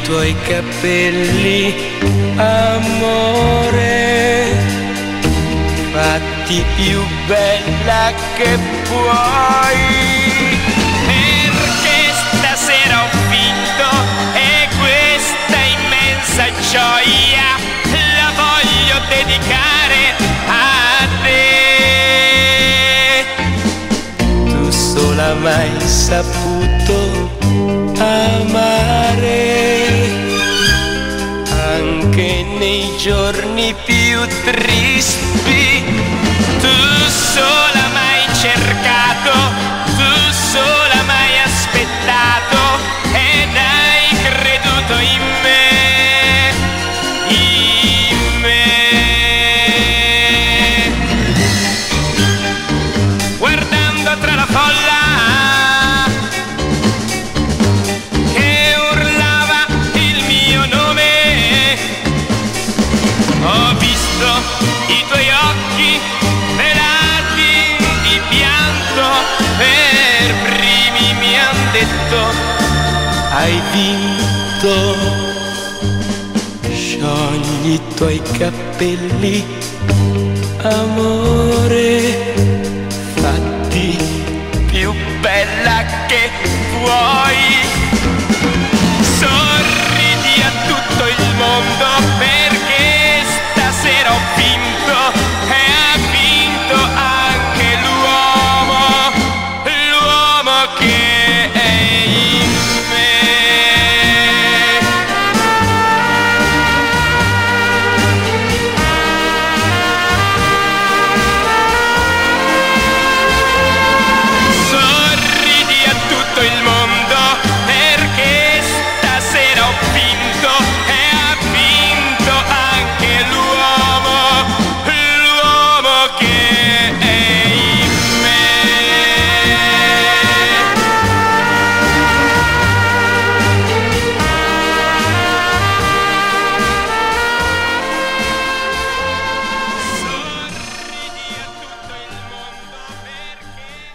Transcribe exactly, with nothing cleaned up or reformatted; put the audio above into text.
tuoi capelli, amore, fatti più bella che puoi. Perché stasera ho vinto e questa immensa gioia la voglio dedicare a te. Tu sola mai saputo amare, anche nei giorni più tristi. Tu sola mai cercato, tu sola mai aspettato ed hai creduto in me, in me. Guardando tra la folla che urlava il mio nome, ho visto i tuoi occhi velati di pianto, per primi mi han detto hai vinto. Sciogli i tuoi capelli, amore, fatti più bella che vuoi.